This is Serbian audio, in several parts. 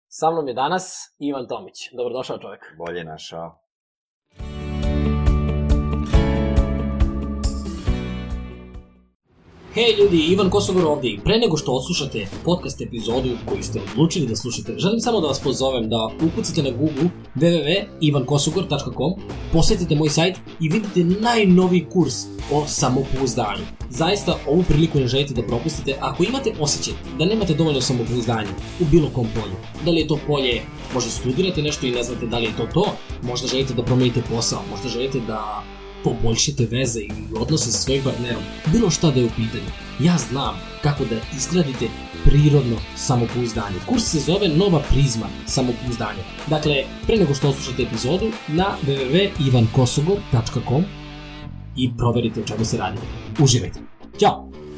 Sa mnom je danas Ivan Tomić. Dobrodošao čovjek. Bolje našao. Hej ljudi, Ivan Kosogor ovdje i pre nego što odslušate podcast epizodu koju ste odlučili da slušate, želim samo da vas pozovem da ukucate na Google www.ivankosogor.com, posjetite moj sajt i vidite najnoviji kurs o samopouzdanju. Zaista ovu priliku ne želite da propustite ako imate osjećaj da nemate dovoljno samopouzdanja u bilo kom polju. Da li je to polje, možda studirate nešto i ne znate da li je to, možda želite da promenite posao, možda želite da poboljšite veze i odnose sa svojim partnerom, bilo šta da je u pitanju. Ja znam kako da izgradite prirodno samopouzdanje. Kurs se zove Nova prizma samopouzdanja. Dakle, pre nego što odslušate epizodu, na www.ivankosogor.com i proverite o čemu se radi. Uživajte. Ćao!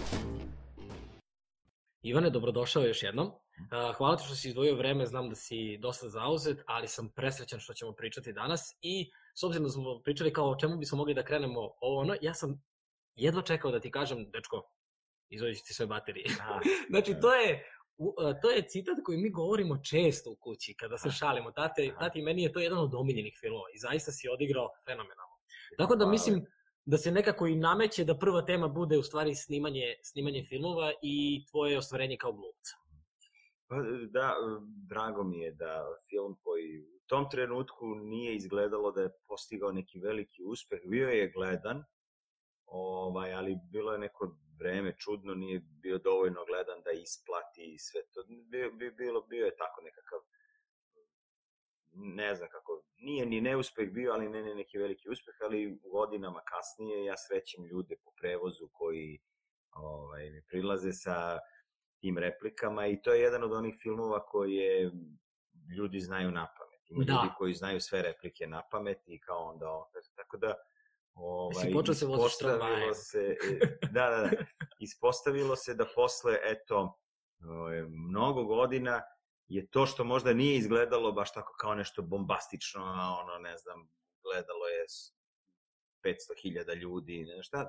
Ivane, dobrodošao još jednom. Hvala ti što si izdvojio vreme, znam da si dosta zauzet, ali sam presrećan što ćemo pričati danas i s obzirom da smo pričali kao o čemu bismo mogli da krenemo ja sam jedva čekao da ti kažem, dečko, izvodiš ti sve baterije. Znači, to je citat koji mi govorimo često u kući, kada se šalimo. Tati, meni je to jedan od omiljenih filmova i zaista si odigrao fenomenalno. Tako da mislim da se nekako i nameće da prva tema bude u stvari snimanje filmova i tvoje ostvarenje kao glumca. Da, drago mi je da film koji u tom trenutku nije izgledalo da je postigao neki veliki uspeh, bio je gledan, ali bilo je neko vreme čudno, nije bio dovoljno gledan da isplati sve to. Bio je tako nekakav, ne znam kako, nije ni neuspeh bio, ali ne neki veliki uspeh, ali godinama kasnije ja srećem ljude po prevozu koji mi prilaze sa tim replikama i to je jedan od onih filmova koje ljudi znaju na pamet. Ima ljudi koji znaju sve replike na pamet i kao onda tako da si počeo se voziš tramvajem. Ispostavilo se da posle mnogo godina je to što možda nije izgledalo baš tako kao nešto bombastično, ne znam, gledalo je 500.000 ljudi,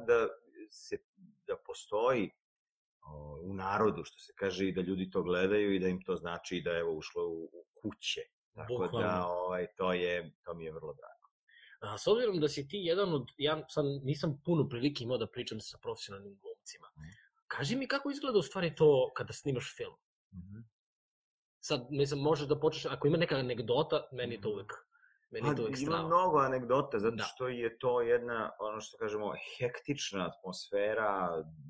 da postoji u narodu, što se kaže, i da ljudi to gledaju i da im to znači da je ušlo u kuće. Tako da to mi je vrlo drago. S obzirom da si ti jedan od, ja sad nisam puno prilike imao da pričam sa profesionalnim glumcima, kaži mi kako izgleda u stvari to kada snimaš film? Sad, mislim, možeš da počneš, ako ima neka anegdota, meni je to uvek strava. Ima mnogo anegdota, zato što je to jedna, ono što kažemo, hektična atmosfera,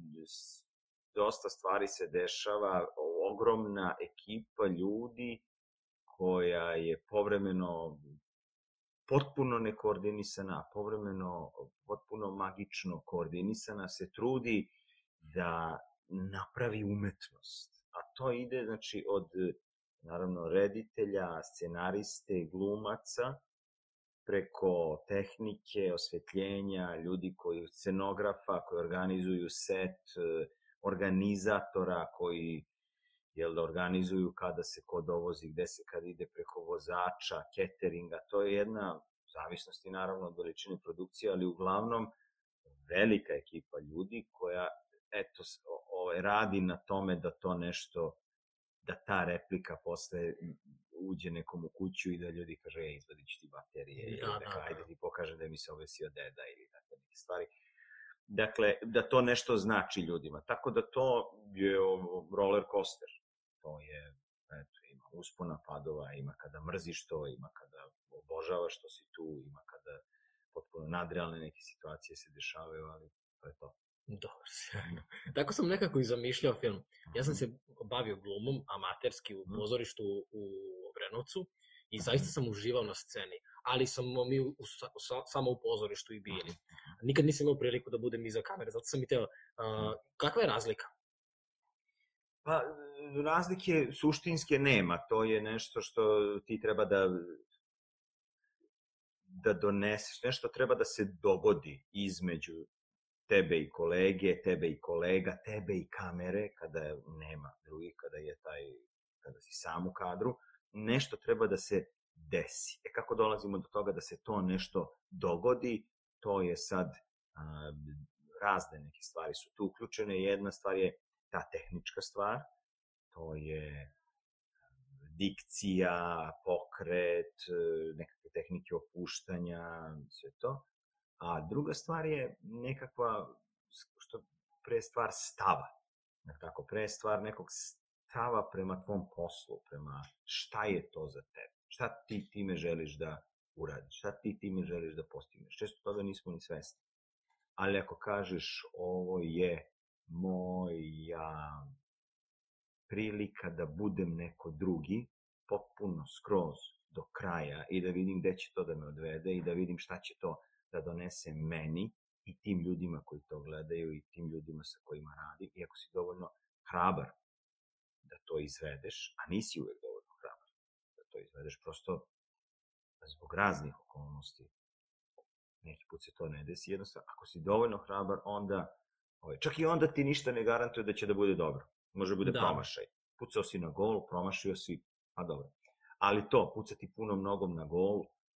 dosta stvari se dešava, ogromna ekipa ljudi koja je povremeno potpuno nekoordinisana, povremeno potpuno magično koordinisana, se trudi da napravi umetnost. A to ide, znači, od, naravno, reditelja, scenariste, glumaca, preko tehnike, osvetljenja, ljudi koji, scenografa, koji organizuju set, organizatora koji organizuju kada se ko dovozi, gde se kad ide, preko vozača, cateringa. To je jedna zavisnosti naravno od veličine produkcije, ali uglavnom velika ekipa ljudi koja radi na tome da to nešto, da ta replika posle uđe nekom u kuću i da ljudi kaže, izvadit ću ti baterije, ili ajde ti pokažem da mi se obesio deda ili tako neke stvari. Dakle, da to nešto znači ljudima. Tako da to je roller coaster. To je, ima uspona, padova, ima kada mrziš to, ima kada obožavaš što si tu, ima kada potpuno nadrealne neke situacije se dešavaju, ali to je to. Dobro, sjajno. Tako sam nekako i zamišljao film. Ja sam se bavio glumom amaterski u pozorištu u Obrenovcu i zaista sam uživao na sceni, ali sam mi samo u pozorištu i bili. Nikad nisam imao priliku da budem iza kamere, zato sam i teo, kakva je razlika? Pa, razlike suštinske nema, to je nešto što ti treba da doneseš, nešto treba da se dogodi između tebe i kolege, tebe i kolega, tebe i kamere, kada nema drugih, kada si sam u kadru, nešto treba da se desi. Kako dolazimo do toga da se to nešto dogodi, to je sad, razne neke stvari su tu uključene. Jedna stvar je ta tehnička stvar, to je dikcija, pokret, nekakve tehnike opuštanja, sve to. A druga stvar je nekakva, što pre stvar stava. Tako, pre stvar nekog stava prema tvom poslu, prema šta je to za tebe. Šta ti time želiš da uradiš, šta ti time želiš da postigneš. Često toga nismo ni svesni. Ali ako kažeš ovo je moja prilika da budem neko drugi, potpuno, skroz, do kraja i da vidim gde će to da me odvede i da vidim šta će to da donese meni i tim ljudima koji to gledaju i tim ljudima sa kojima radim. I ako si dovoljno hrabar da to izvedeš, a nisi uvek dovoljno hrabar da to izvedeš, prosto zbog raznih okolnosti, neki put se to ne desi, jednostavno, ako si dovoljno hrabar, onda, čak i onda ti ništa ne garantuje da će da bude dobro. Može bude promašaj. Pucao si na gol, promašio si, pa dobro. Ali to, pucati punom nogom na gol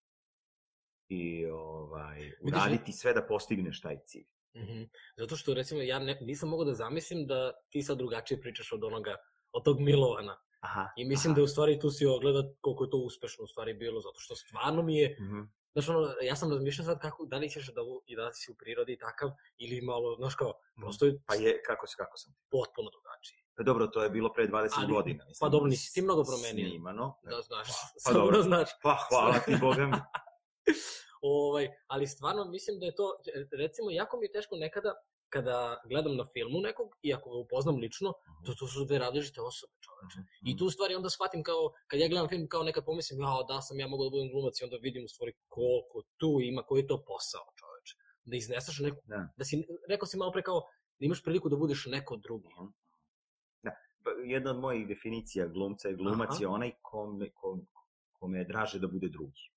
i uraditi sve da postigneš taj cilj. Zato što, recimo, ja nisam mogao da zamislim da ti sad drugačije pričaš od tog Milovana. I mislim da u stvari tu si ogledat koliko je to uspešno u stvari bilo, zato što stvarno mi je, znaš, ja sam razmišljao sad da li ćeš da si u prirodi takav ili malo, znaš kao, prosto je... Pa je, kako sam? Potpuno drugačiji. Pa dobro, to je bilo pre 20 godina. Pa dobro, nisi ti mnogo promenio. Snimano. Da znaš, samo da znaš. Pa hvala ti, Boga mi. Ali stvarno mislim da je to, recimo, jako mi je teško nekada kada gledam na filmu nekog, iako ga upoznam lično, to su dve različite osobe, čoveče. I tu u stvari onda shvatim kao, kad ja gledam film, kao nekad pomislim, da sam ja mogao da budem glumac i onda vidim u stvari koliko tu ima, koji je to posao, čoveče. Da izneseš neku, rekao si malo pre kao, da imaš priliku da budeš neko drugi. Da, jedna od mojih definicija glumca je glumac je onaj kome je draže da bude drugi.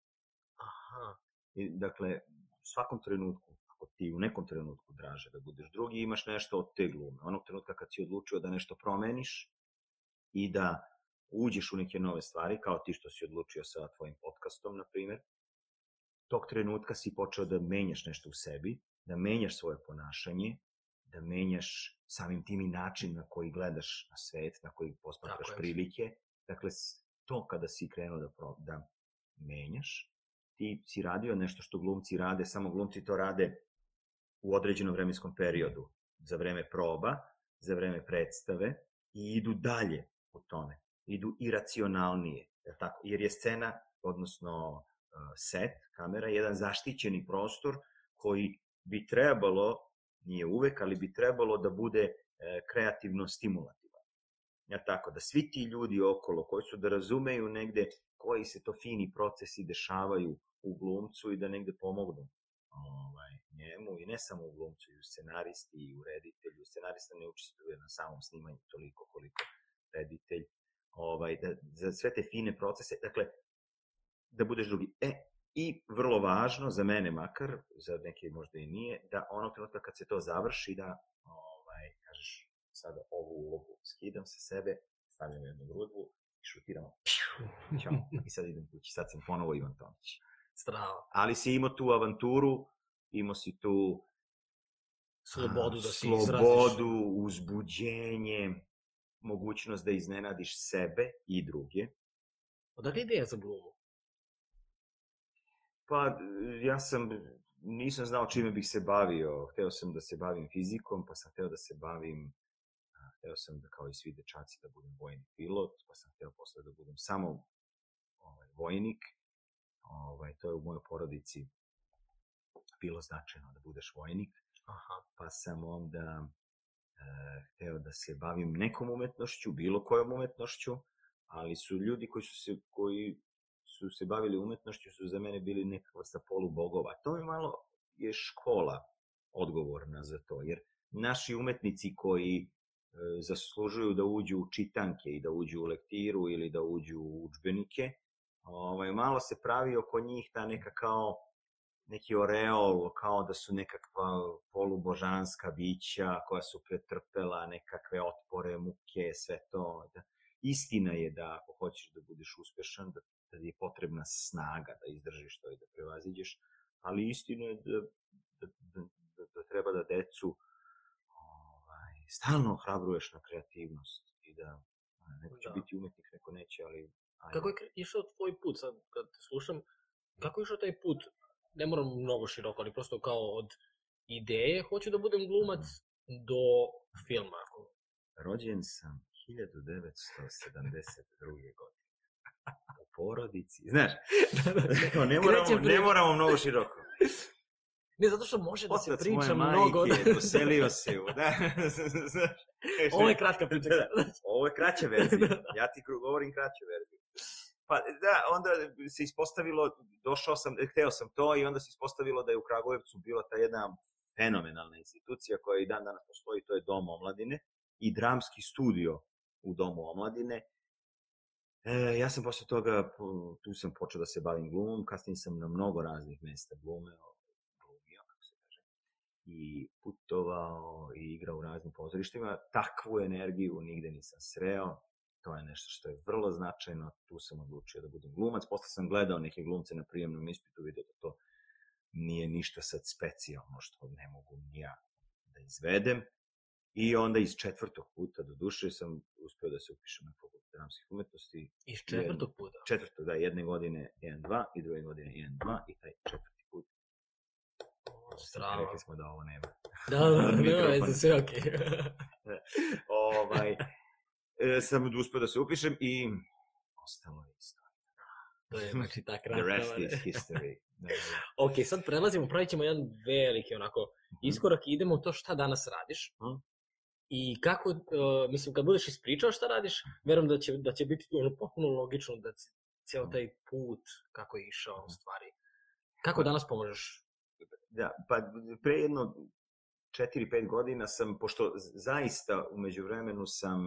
Dakle, u svakom trenutku, ako ti u nekom trenutku draže da budeš drugi, imaš nešto od te glume. Onog trenutka kad si odlučio da nešto promeniš i da uđeš u neke nove stvari, kao ti što si odlučio sa tvojim podcastom, na primjer, tog trenutka si počeo da menjaš nešto u sebi, da menjaš svoje ponašanje, da menjaš samim tim i način na koji gledaš na svet, na koji posmatraš prilike. Dakle, to kada si krenuo da menjaš, ti si radio nešto što glumci rade, samo glumci to rade u određenom vremenskom periodu, za vreme proba, za vreme predstave i idu dalje u tome, idu iracionalnije, jer je scena, odnosno set, kamera, jedan zaštićeni prostor koji bi trebalo, nije uvek, ali bi trebalo da bude kreativno stimulativan. Tako da svi ti ljudi okolo koji su da razumeju negde koji se to fini procesi dešavaju u glumcu i da negde pomognu njemu i ne samo u glumcu, i u scenaristi, i u reditelju. Scenarista ne učestvuje na samom snimanju toliko koliko reditelj. Za sve te fine procese, dakle, da budeš drugi. I vrlo važno, za mene makar, za neke možda i nije, da onog trenutka kad se to završi, da kažeš sada ovu ulogu skidam sa sebe, stavljam jednu grudvu i šutiramo. I sad idem kući, sad sam ponovo Ivan Tomić. Strava. Ali si imao tu avanturu, imao si tu slobodu da se izraziš. Slobodu, uzbuđenje, mogućnost da iznenadiš sebe i druge. Odakle ideja za glumu? Pa nisam znao čime bih se bavio. Hteo sam da se bavim fizikom, pa sam hteo da se bavim, hteo sam da kao i svi dečaci da budem vojni pilot, pa sam hteo posle da budem samo vojnik. To je u mojoj porodici bilo značajno da budeš vojnik, pa sam onda hteo da se bavim nekom umetnošću, bilo kojom umetnošću, ali su ljudi koji su se bavili umetnošću su za mene bili neka vrsta polubogova. To je malo škola odgovorna za to, jer naši umetnici koji zaslužuju da uđu u čitanke i da uđu u lektiru ili da uđu u udžbenike, malo se pravi oko njih ta neka kao neki oreol, kao da su nekakva polubožanska bića koja su pretrpela nekakve otpore, muke, sve to. Istina je da ako hoćeš da budeš uspešan, da je potrebna snaga da izdržiš to i da prevaziđeš, ali istina je da treba da decu stalno ohrabruješ na kreativnost i da neko će biti umetnik, neko neće, ali Kako je išao tvoj put, sad kad te slušam, kako je išao taj put, ne moram mnogo široko, ali prosto kao od ideje, hoću da budem glumac, do filma? Rođen sam 1972. godine. U porodici. Znaš, ne moramo mnogo široko. Ne, zato što može da se Otac priča moje mnogo. majke doselio se u... Ovo je kratka priča. Ovo je kraća verzija. Ja ti govorim kraću verziju. Pa da, onda se ispostavilo, hteo sam to i onda se ispostavilo da je u Kragujevcu bila ta jedna fenomenalna institucija koja i dan danas postoji, to je Dom omladine i dramski studio u Domu omladine. Ja sam posle toga, tu sam počeo da se bavim glumom, kasnije sam na mnogo raznih mesta glumio, kako se kaže, i putovao i igrao u raznim pozorištima. Takvu energiju nigde nisam sreo, to je nešto što je vrlo značajno, tu sam odlučio da budem glumac. Posle sam gledao neke glumce na prijemnom ispitu, vidio da to nije ništa sad specijalno što ne mogu ni ja da izvedem. I onda iz 4. puta, do duše, sam uspeo da se upišem na Fakultet dramskih umetnosti. Iz 4. puta? 4. da, jedne godine 1-2 i druge godine 1-2 i taj 4. put. Strava. Rekli smo da ovo nema. Da, nema, sve okej. Sam uspeo da se upišem i ostalo je isto. To je znači ta kratka. The rest is history. Ok, sad prelazimo, pravit ćemo jedan veliki onako iskorak i idemo u to šta danas radiš. I kako, mislim, kad budeš ispričao šta radiš, verujem da će biti potpuno logično da cijel taj put kako je išao u stvari. Kako danas pomožeš? Da, pa pre jedno 4-5 godina sam, pošto zaista u međuvremenu sam,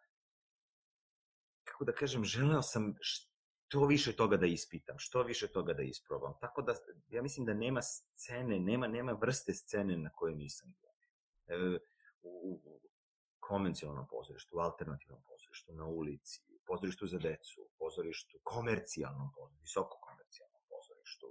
kako da kažem, želeo sam što više toga da ispitam, što više toga da isprobam. Tako da, ja mislim da nema scene, nema vrste scene na kojoj nisam bio. U konvencionalnom pozorištu, u alternativnom pozorištu, na ulici, pozorištu za decu, pozorištu, komercijalnom pozorištu, visoko komercijalnom pozorištu,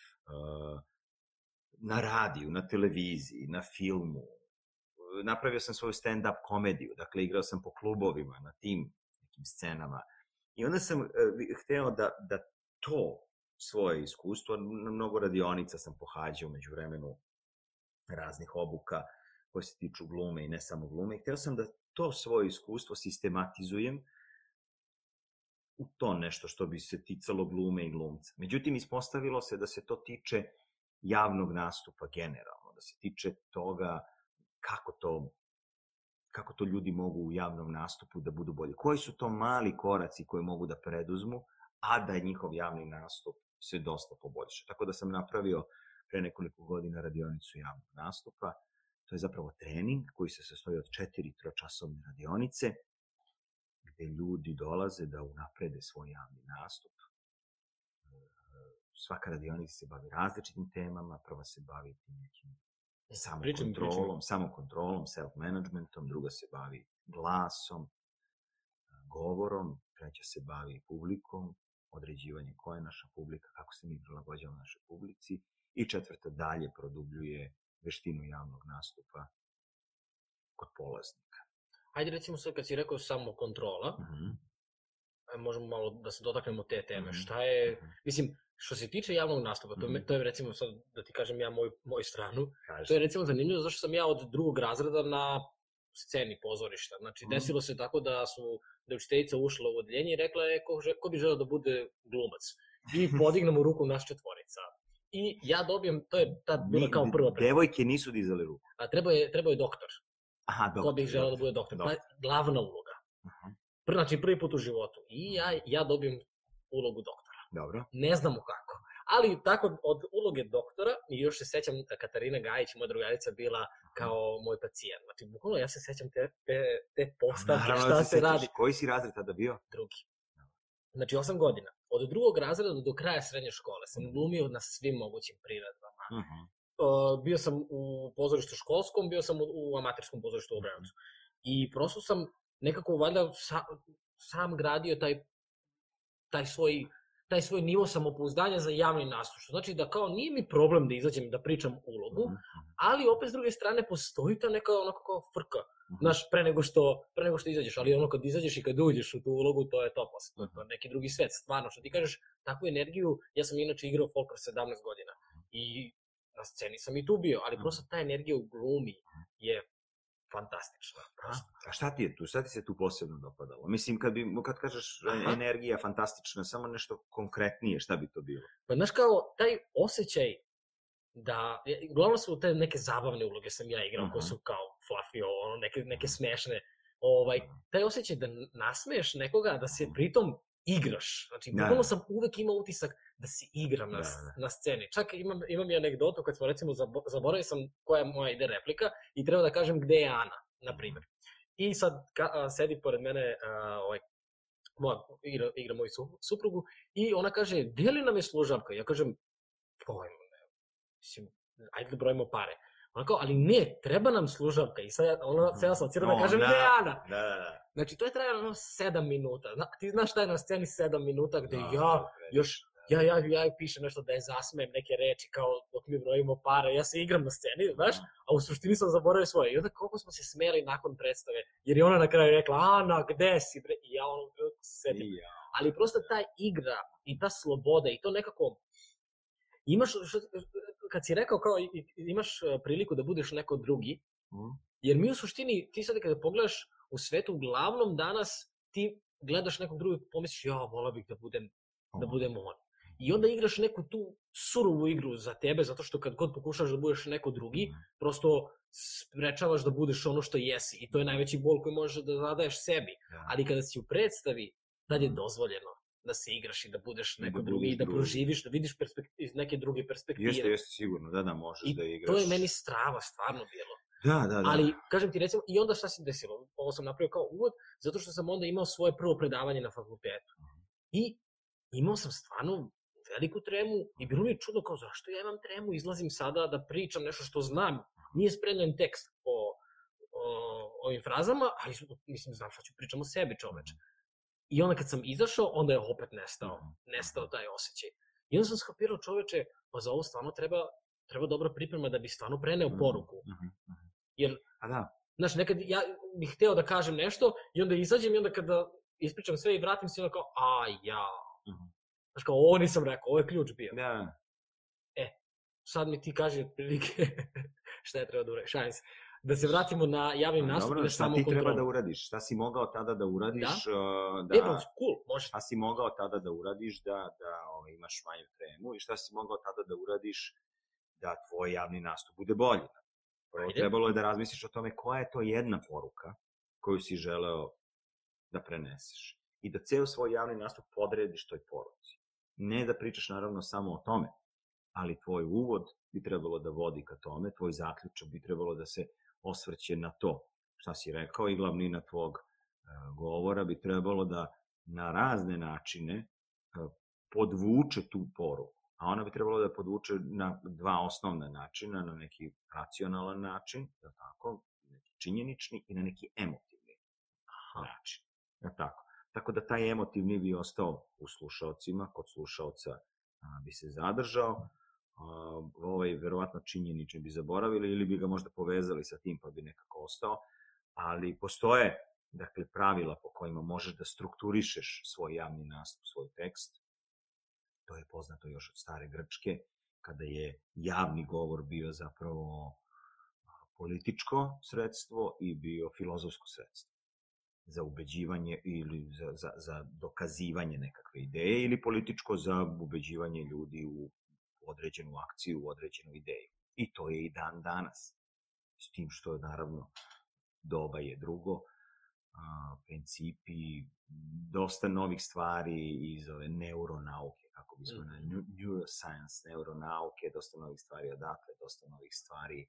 na radiju, na televiziji, na filmu. Napravio sam svoju stand-up komediju, dakle igrao sam po klubovima, na tim nekim scenama. I onda sam hteo da to svoje iskustvo, mnogo radionica sam pohađao među vremenu, raznih obuka koje se tiču glume i ne samo glume. I hteo sam da to svoje iskustvo sistematizujem u to nešto što bi se ticalo glume i glumca. Međutim, ispostavilo se da se to tiče javnog nastupa generalno, da se tiče toga kako to ljudi mogu u javnom nastupu da budu bolji. Koji su to mali koraci koje mogu da preduzmu, a da je njihov javni nastup se dosta poboljša. Tako da sam napravio pre nekoliko godina radionicu javnog nastupa. To je zapravo trening koji se sastoji od 4 tročasovne radionice, gde ljudi dolaze da unaprede svoj javni nastup. Svaka radionica se bavi različitim temama, prva se bavi nekim samokontrolom, self-managementom, druga se bavi glasom, govorom, treća se bavi publikom, određivanje ko je naša publika, kako se mi prilagođavamo našoj publici i četvrta dalje produbljuje veštinu javnog nastupa kod polaznika. Ajde recimo sad kad si rekao samokontrola, možemo malo da se dotaknemo te teme. Šta je, mislim, što se tiče javnog nastupa, to je recimo sad, da ti kažem ja moju stranu, to je recimo zanimljivo zašto sam ja od 2. razreda na sceni pozorišta. Znači, desilo se tako da je učiteljica ušla u odeljenje i rekla je ko bi želeo da bude glumac. I podignemo ruku naš 4. I ja dobijem, to je tad bila kao prva predstava. Devojke nisu dizale ruku. A trebao je doktor. Aha, doktor. Ko bi želeo da bude doktor. Glavna uloga. Znači, prvi put u životu. I ja dobijem ulogu doktora. Dobro. Ne znamo kako. Ali tako od uloge doktora, i još se sećam Katarina Gajić, moja drugarica, bila kao moj pacijent. Znači, bukvalno ja se sećam te postavke, šta se radi. Koji si razred tada bio? 2. Znači, 8 godina. Od 2. razreda do kraja srednje škole sam glumio na svim mogućim priredbama. Bio sam u pozorištu školskom, bio sam u amaterskom pozorištu u Obrenovcu. I prosto sam nekako valjda sam gradio taj svoj nivo samopouzdanja za javni nastup. Što znači da kao nije mi problem da izađem da pričam ulogu, ali opet s druge strane postoji ta neka onako kao frka. Znaš, pre nego što izađeš, ali ono kad izađeš i kad uđeš u tu ulogu, to je to posle, to je neki drugi svet, stvarno, što ti kažeš, takvu energiju, ja sam inače igrao folk kroz 17 godina i na sceni sam i tu bio, ali prosto ta energija u glumi je fantastična. A šta ti se tu posebno dopadalo? Mislim, kad kažeš energija fantastična, samo nešto konkretnije, šta bi to bilo? Pa znaš kao, taj osjećaj da, uglavnom su te neke zabavne uloge sam ja igrao, koje su kao fluffy, neke smešne, taj osjećaj da nasmeješ nekoga, da se pritom igraš. Znači, bukvalno sam uvek imao utisak da se igram na sceni. Čak imam i anegdotu kad smo, recimo, zaboravio sam koja je moja ide replika i treba da kažem gde je Ana, na primjer. I sad sedi pored mene, igra moju suprugu i ona kaže, gde li nam je služavka? Ja kažem, pojmo, mislim, ajde da brojimo pare. Ona kao, ali ne, treba nam služavka. I sad ona se asocira da kažem, gde je Ana? Znači, to je trajalo 7 minuta. Ti znaš šta je na sceni 7 minuta gde ja pišem nešto da je zasmejem neke reči kao dok mi brojimo pare, ja se igram na sceni, znaš, a u suštini sam zaboravio svoje. I onda koliko smo se smeli nakon predstave, jer je ona na kraju rekla, Ana, gde si bre? I ja ono sedim. Ali prosto ta igra i ta sloboda i to nekako, imaš, kad si rekao kao imaš priliku da budeš neko drugi, jer mi u suštini, ti sad kada pogledaš u svetu, uglavnom danas ti gledaš nekog drugog i pomisliš, ja, vola bih da budem on. I onda igraš neku tu surovu igru za tebe, zato što kad god pokušaš da budeš neko drugi, prosto sprečavaš da budeš ono što jesi. I to je najveći bol koji možeš da zadaješ sebi. Ali kada si u predstavi, tad je dozvoljeno da se igraš i da budeš neko drugi i da proživiš, da vidiš iz neke druge perspektive. Jeste sigurno, da možeš da igraš. I to je meni strava stvarno bilo. Da. Ali, kažem ti, recimo, i onda šta se desilo? Ovo sam napravio kao uvod, zato što sam onda imao svoje prvo predavanje na fakultetu. I imao sam stvarno veliku tremu i bilo mi je čudno kao, zašto ja imam tremu, izlazim sada da pričam nešto što znam. Nije spremljen tekst o ovim frazama, ali mislim, znam šta ću pričam o sebi, čoveče. I onda kad sam izašao, onda je opet nestao taj osjećaj. I onda sam skapirao, čoveče, pa za ovo stvarno treba dobra priprema da bi stvarno preneo poruku. Jer, znaš, nekad ja bih hteo da kažem nešto i onda izađem i onda kada ispričam sve i vratim se, onda kao, znaš, kao, ovo nisam rekao, ovo je ključ bio. Sad mi ti kaži otprilike šta je treba da uradim, šalim se. Da se vratimo na javni nastup i na samu kontrolu. Šta ti treba da uradiš? Šta si mogao tada da uradiš? Šta si mogao tada da uradiš da imaš manju tremu i šta si mogao tada da uradiš da tvoj javni nastup bude bolji? Prvo trebalo je da razmisliš o tome koja je to jedna poruka koju si želeo da preneseš i da ceo svoj javni nastup podrediš toj poruci. Ne da pričaš naravno samo o tome, ali tvoj uvod bi trebalo da vodi ka tome, tvoj zaključak bi trebalo da se osvrće na to šta si rekao i glavnina tvog govora bi trebalo da na razne načine podvuče tu poruku. A ona bi trebalo da podvuče na dva osnovna načina, na neki racionalan način, neki činjenični i na neki emotivni način. Tako da taj emotivni bi ostao u slušaocima, kod slušaoca bi se zadržao, verovatno činjenični bi zaboravili ili bi ga možda povezali sa tim pa bi nekako ostao, ali postoje pravila po kojima možeš da strukturišeš svoj javni nastup, svoj tekst. To je poznato još od stare Grčke, kada je javni govor bio zapravo političko sredstvo i bio filozofsko sredstvo za ubeđivanje ili za dokazivanje nekakve ideje ili političko za ubeđivanje ljudi u određenu akciju, u određenu ideju. I to je i dan danas. S tim što je naravno doba je drugo, principi, dosta novih stvari iz ove neuronauke, kako bismo na neuroscience, neuronauke, dosta novih stvari odatle, dosta novih stvari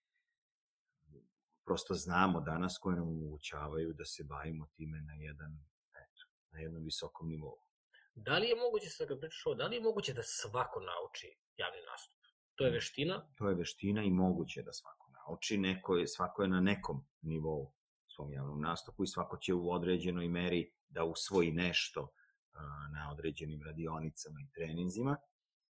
prosto znamo danas koje nam omogućavaju da se bavimo time na jednom visokom nivou. Da li je moguće, sad kad pričaš ovo, da li je moguće da svako nauči javni nastup? To je veština? To je veština i moguće da svako nauči. Svako je na nekom nivou u svom javnom nastupu i svako će u određenoj meri da usvoji nešto na određenim radionicama i treninzima.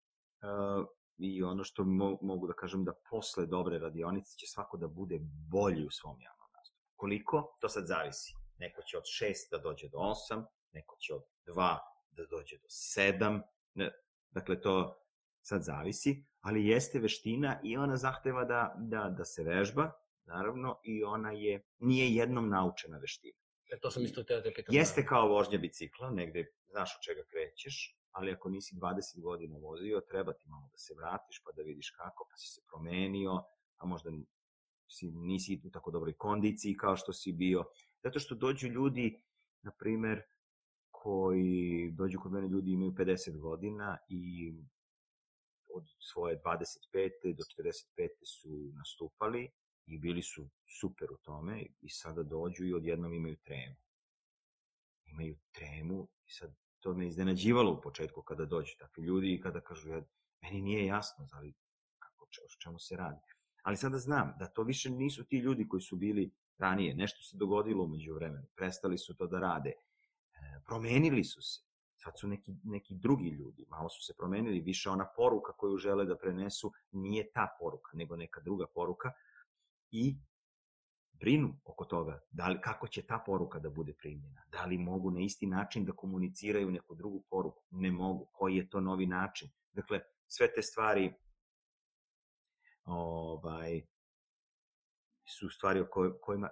I ono što mogu da kažem da posle dobre radionice će svako da bude bolji u svom javnom nastupu. Koliko? To sad zavisi. Neko će od 6 da dođe do 8, neko će od 2 da dođe do 7, dakle to sad zavisi, ali jeste veština i ona zahteva da se vežba, naravno, i ona nije jednom naučena veština. To sam isto teo te pitam. Jeste kao vožnja bicikla, negde znaš od čega krećeš, ali ako nisi 20 godina vozio, treba ti malo da se vratiš pa da vidiš kako, pa si se promenio, a možda nisi u tako dobroj kondiciji kao što si bio. Zato što dođu ljudi, na primer, koji dođu kod mene, ljudi imaju 50 godina i od svoje 25. do 45. su nastupali i bili su super u tome i sada dođu i odjednom imaju tremu. Imaju tremu i sad to me iznenađivalo u početku kada dođu takvi ljudi i kada kažu, meni nije jasno o čemu se radi. Ali sada znam da to više nisu ti ljudi koji su bili ranije, nešto se dogodilo umeđu vremenu, prestali su to da rade, promenili su se, sad su neki drugi ljudi, malo su se promenili, više ona poruka koju žele da prenesu nije ta poruka, nego neka druga poruka i brinu oko toga, kako će ta poruka da bude primljena, da li mogu na isti način da komuniciraju neku drugu poruku, ne mogu, koji je to novi način. Dakle, sve te stvari su stvari o kojima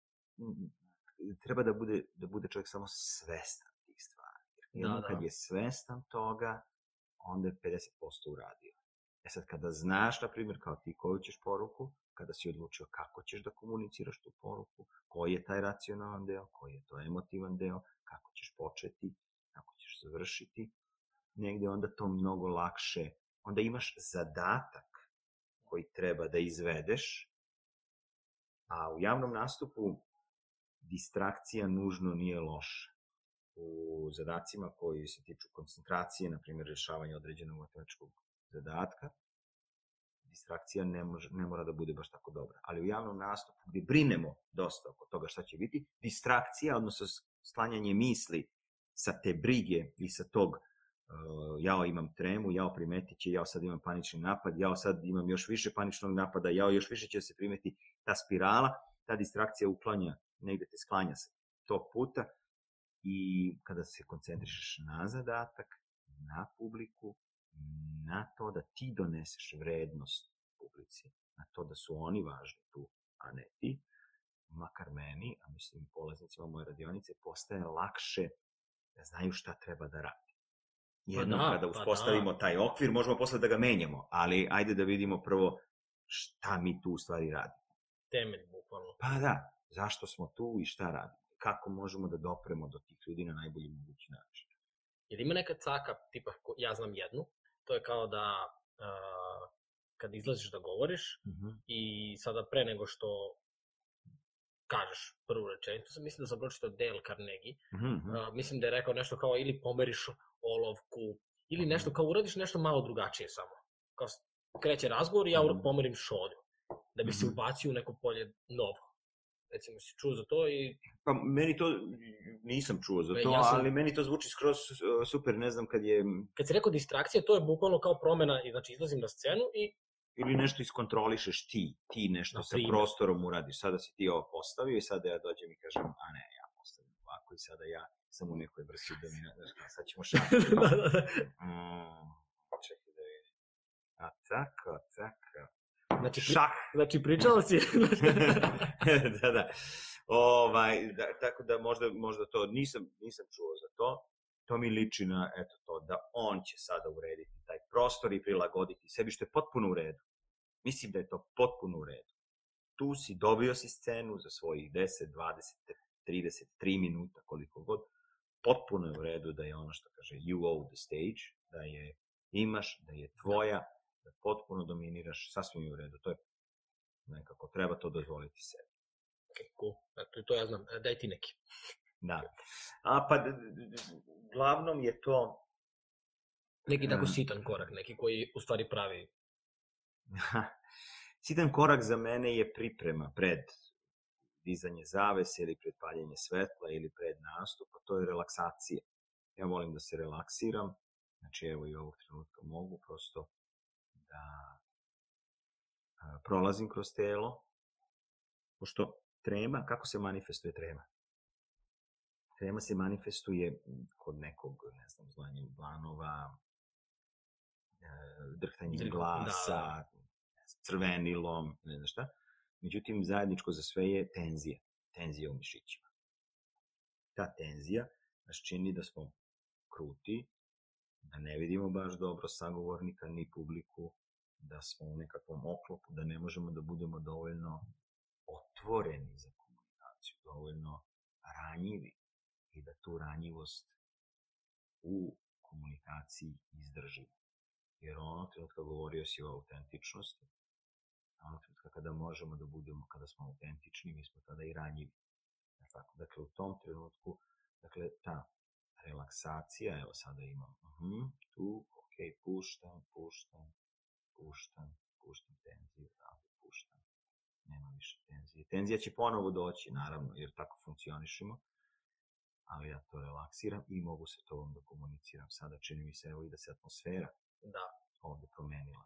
treba da bude čovjek samo svestan tih stvari. Jedno kad je svestan toga, onda je 50% uradio. Sad, kada znaš, na primjer, kao ti koju ćeš poruku, kada si odlučio kako ćeš da komuniciraš tu poruku, koji je taj racionalan deo, koji je to emotivan deo, kako ćeš početi, kako ćeš završiti, negde onda to mnogo lakše, onda imaš zadatak koji treba da izvedeš, a u javnom nastupu distrakcija nužno nije loša. U zadacima koji se tiču koncentracije, na primjer rešavanja određenog matematičkog zadatka, distrakcija ne mora da bude baš tako dobra. Ali u javnom nastupu gde brinemo dosta oko toga šta će biti, distrakcija, odnosno sklanjanje misli sa te brige i sa tog jao imam tremu, jao primetit će, jao sad imam panični napad, jao sad imam još više paničnog napada, jao još više će se primeti ta spirala, ta distrakcija uklanja, negde te sklanja sa tog puta i kada se koncentrišeš na zadatak, na publiku, na to da ti doneseš vrednost publici, na to da su oni važni tu, a ne ti, makar meni, a mislim i polaznicima moje radionice, postaje lakše da znaju šta treba da radi. Jednom kada uspostavimo taj okvir, možemo posle da ga menjamo, ali ajde da vidimo prvo šta mi tu u stvari radimo. Temelj, bukvalno. Pa da, zašto smo tu i šta radimo, kako možemo da dopremo do tih ljudi na najbolji mogući način. Jer ima neka caka, tipa, ja znam jednu, to je kao da kad izlaziš da govoriš i sada pre nego što kažeš prvu rečenicu, mislim da sam pročitao Dale Carnegie, mislim da je rekao nešto kao ili pomeriš olovku, ili nešto kao uradiš nešto malo drugačije samo. Kao kreće razgovor i ja pomerim šolju, da bi se ubacio u neko polje novo. Recimo, si čuo za to i... Pa meni to, nisam čuo za to, ali meni to zvuči skroz super, ne znam kad je... Kad si rekao distrakcija, to je bukvalno kao promena, znači izlazim na scenu i... Ili nešto iskontrolišeš ti nešto sa prostorom uradiš. Sada si ti ovo postavio i sada ja dođem i kažem, a ne, ja postavim ovako i sada ja sam u nekoj vrsti dominantnosti. Sad ćemo šakati. Čekaj da vidim. A tako. Znači pričala si... Da. Tako da možda to nisam čuo za to. To mi liči na to da on će sada urediti taj prostor i prilagoditi sebi, što je potpuno u redu. Mislim da je to potpuno u redu. Tu si, dobio si scenu za svojih 10, 20, 33 minuta, koliko god. Potpuno je u redu da je ono što kaže you own the stage, da je imaš, da je tvoja, da potpuno dominiraš, sasvim je u redu. To je nekako, treba to dozvoliti sebi. Ok, cool. To ja znam. Daj ti neki. Da. Pa, glavnom je to... Neki tako sitan korak, neki koji u stvari pravi... Sitan korak za mene je priprema pred dizanje zavese ili pred paljenje svetla ili pred nastupa, to je relaksacija. Ja volim da se relaksiram, znači evo i ovog trenutka mogu prosto da prolazim kroz telo, pošto trema, kako se manifestuje trema? Trema se manifestuje kod nekog, ne znam, zlanjem dlanova, drhtanjem glasa, crvenilom, ne znam šta. Međutim, zajedničko za sve je tenzija. Tenzija u mišićima. Ta tenzija nas čini da smo kruti, da ne vidimo baš dobro sagovornika ni publiku, da smo u nekakvom oklopu, da ne možemo da budemo dovoljno otvoreni za komunikaciju, dovoljno ranjivi i da tu ranjivost u komunikaciji izdržimo. Jer onog trenutka govorio si o autentičnosti, onog trenutka kada možemo da budemo, kada smo autentični, mi smo tada i ranjivi. Dakle, u tom trenutku, dakle, ta relaksacija, evo sada imam, tu, ok, puštam tenziju, puštam, nema više tenzije. Tenzija će ponovo doći, naravno, jer tako funkcionišemo, ali ja to relaksiram i mogu sa tobom da komuniciram. Sada čini mi se, evo i da se atmosfera ovde promenila.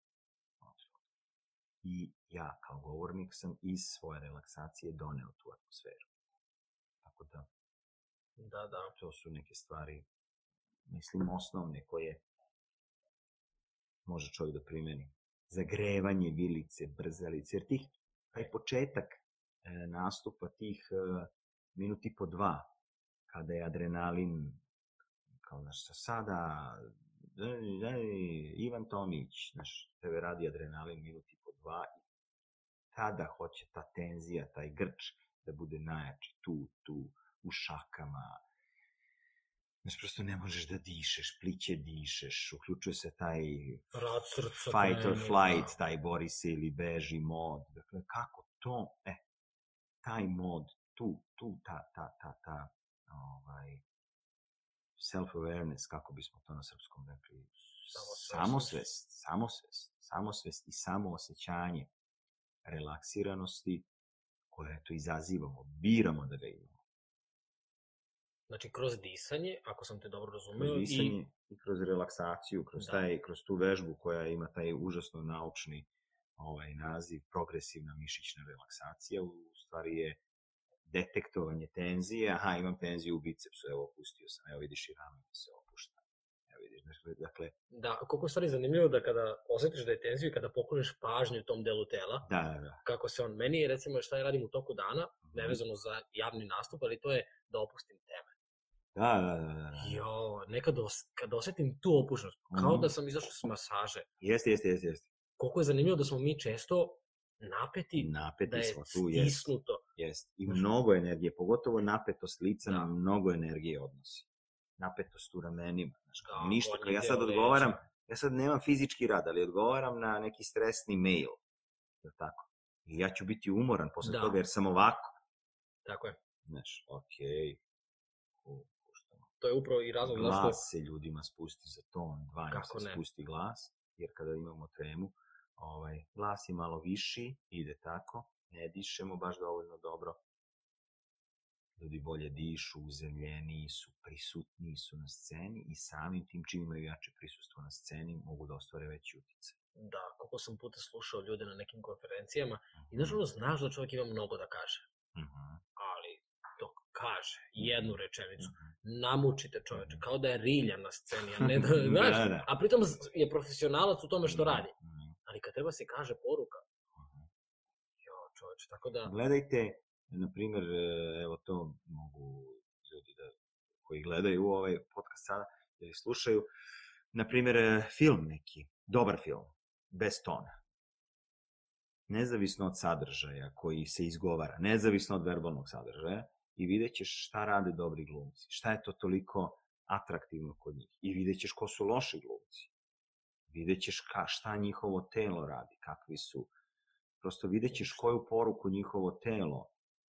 I ja kao govornik sam iz svoje relaksacije doneo tu atmosferu. Tako da, to su neke stvari, mislim, osnovne koje može čovjek da primeni. Zagrevanje vilice, brzalice, jer taj početak nastupa, tih minut i po 2, kada je adrenalin, kao znaš, sada, Ivan Tomić, znaš, tebe radi adrenalin minut i po 2, i tada hoće ta tenzija, taj grč, da bude najjači, tu, u šakama. Znaš, prosto ne možeš da dišeš, pliće dišeš, uključuje se taj fight or flight, taj bori se ili beži mod. Dakle, kako to, taj mod, ta self-awareness, kako bismo to na srpskom rekli, samosvest i samoosjećanje relaksiranosti koje to izazivamo, biramo da ga imamo. Znači, kroz disanje, ako sam te dobro razumeo. Kroz disanje i kroz relaksaciju, kroz tu vežbu koja ima taj užasno naučni naziv, progresivna mišićna relaksacija, u stvari je detektovanje tenzije. Aha, imam tenziju u bicepsu, evo, opustio sam, evo vidiš i ramen se opušta. Evo vidiš, dakle... Da, koliko je stvari zanimljivo da kada osjetiš da je tenziju i kada pokloniš pažnju u tom delu tela, kako se on, meni je, recimo, šta ja radim u toku dana, nevezano za javni nastup, ali to je da opustim teme. Da. Jo, nekad kada osjetim tu opušnost, kao da sam izašao s masaže. Jeste. Koliko je zanimljivo da smo mi često napeti da je smo tu, stisnuto. Jest. I mnogo energije, pogotovo napetost lica nam mnogo energije odnosi. Napetost u ramenima. Ništa, ja sad odgovaram, ja sad nemam fizički rad, ali odgovaram na neki stresni mail. Tako. I ja ću biti umoran posle toga jer sam ovako. Tako je. Znaš, okej. To je upravo i razlog zašto... Glas se ljudima spusti za ton, 2 se spusti glas, jer kada imamo tremu, glas je malo viši, ide tako, ne dišemo baš dovoljno dobro. Ljudi bolje dišu, uzemljeniji su, prisutniji su na sceni i samim tim čim imaju jače prisustvo na sceni mogu da ostvare veći uticaj. Da, koliko sam puta slušao ljude na nekim konferencijama i nažalost znaš da čovjek ima mnogo da kaže. Ali dok kaže jednu rečenicu, namučite čovječe, kao da je rilja na sceni, a ne da, znaš, a pritom je profesionalac u tome što radi. Ali kad treba se kaže poruka, jo čovječe, tako da... Gledajte, na primjer, evo to mogu ljudi koji gledaju ovaj podcast sada, ili slušaju, na primjer, film neki, dobar film, bez tona. Nezavisno od sadržaja koji se izgovara, nezavisno od verbalnog sadržaja, i vidjet ćeš šta rade dobri glumci, šta je to toliko atraktivno kod njih, i vidjet ćeš ko su loši glumci, vidjet ćeš šta njihovo telo radi, kakvi su, prosto vidjet ćeš koju poruku njihovo telo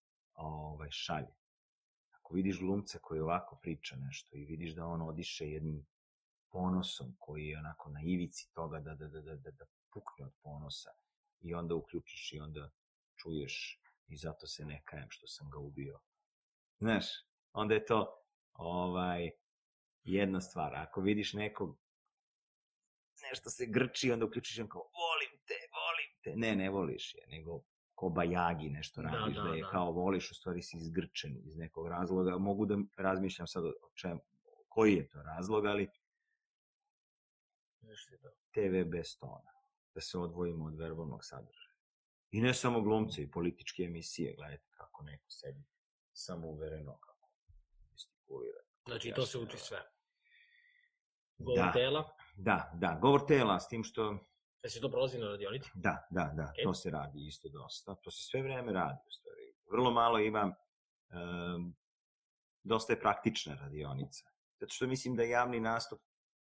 šalje. Ako vidiš glumca koji ovako priča nešto i vidiš da on odiše jednim ponosom koji je onako na ivici toga da pukne od ponosa, i onda uključiš i onda čuješ i zato se ne kajem što sam ga ubio. Znaš, onda je to jedna stvar. Ako vidiš nekog nešto se grči, onda uključiš i on kao volim te. Ne voliš je, nego kobajagi nešto radiš, da je kao voliš, u stvari si izgrčen iz nekog razloga. Mogu da razmišljam sad o čemu, koji je to razlog, ali TV bez tona, da se odvojimo od verbalnog sadržaja. I ne samo glumci, i političke emisije, gledajte kako neko sedi samouvereno, kako gestikulira. Znači, to se uči sve. Govor tela? Da, govor tela, s tim što... Jesi to prolazi na radionici? Da, to se radi isto dosta. To se sve vreme radi, u stvari. Vrlo malo imam, dosta je praktična radionica. Zato što mislim da javni nastup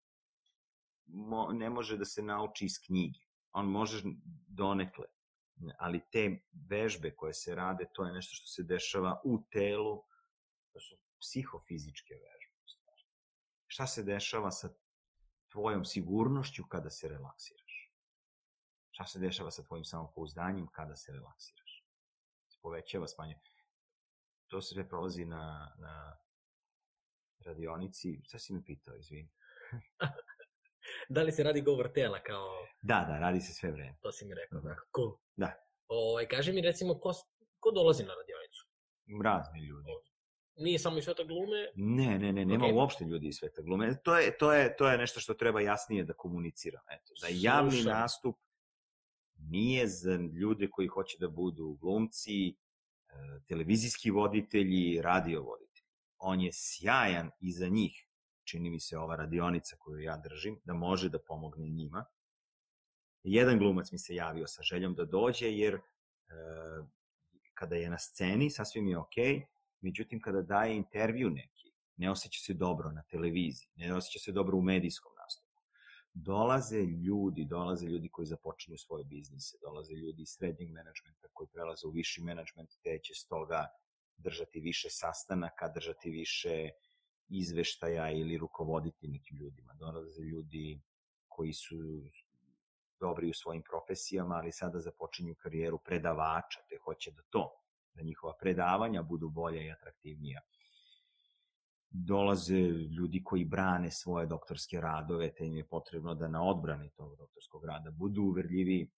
ne može da se nauči iz knjige. On može donekle, ali te vežbe koje se rade, to je nešto što se dešava u telu, to su psihofizičke vežbe. Šta se dešava sa tvojom sigurnošću kada se relaksiraš? Šta se dešava sa tvojim samopouzdanjem kada se relaksiraš? Se povećava, smanjuje. To se sve prolazi na radionici. Šta si me pitao, izvini? Da li se radi govor tela kao... Da, radi se sve vreme. To si mi rekao, da. Cool. Da. Kaži mi, recimo, ko dolazi na radionicu? Razni ljudi. Nije samo iz sveta glume? Ne, nema uopšte ljudi iz sveta glume. To je nešto što treba jasnije da komuniciram. Eto, da javni nastup nije za ljude koji hoće da budu glumci, televizijski voditelji, radio voditelji. On je sjajan i za njih. Čini mi se ova radionica koju ja držim, da može da pomogne njima. Jedan glumac mi se javio sa željom da dođe, jer kada je na sceni, sasvim je okej, međutim kada daje intervju neki, ne osjeća se dobro na televiziji, ne osjeća se dobro u medijskom nastupu. Dolaze ljudi koji započinju svoje biznise, dolaze ljudi iz srednjeg menadžmenta koji prelaze u viši menadžment, te će stoga držati više sastanaka, držati više izveštaja ili rukovoditi nekim ljudima. Dolaze ljudi koji su dobri u svojim profesijama, ali sada započinju karijeru predavača, te hoće da njihova predavanja budu bolja i atraktivnija. Dolaze ljudi koji brane svoje doktorske radove, te im je potrebno da na odbrani tog doktorskog rada budu uverljiviji,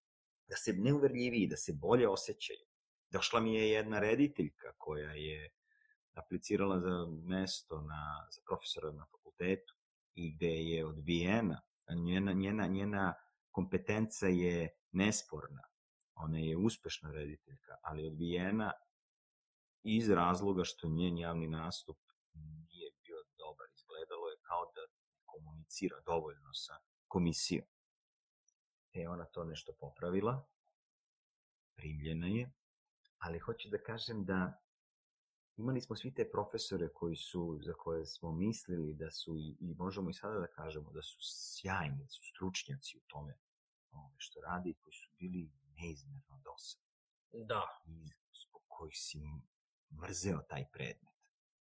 da se bolje osjećaju. Došla mi je jedna rediteljka koja je aplicirala za mesto za profesora na fakultetu i gde je odbijena. Njena kompetenca je nesporna. Ona je uspešna rediteljka, ali odbijena iz razloga što njen javni nastup nije bio dobar. Izgledalo je kao da komunicira dovoljno sa komisijom. Ona to nešto popravila, primljena je, ali hoću da kažem da imali smo svi te profesore za koje smo mislili da su, i možemo i sada da kažemo, da su sjajni, da su stručnjaci u tome što radi, koji su bili neizmerno dosadni. Da. I zbog kojih si mrzeo taj predmet.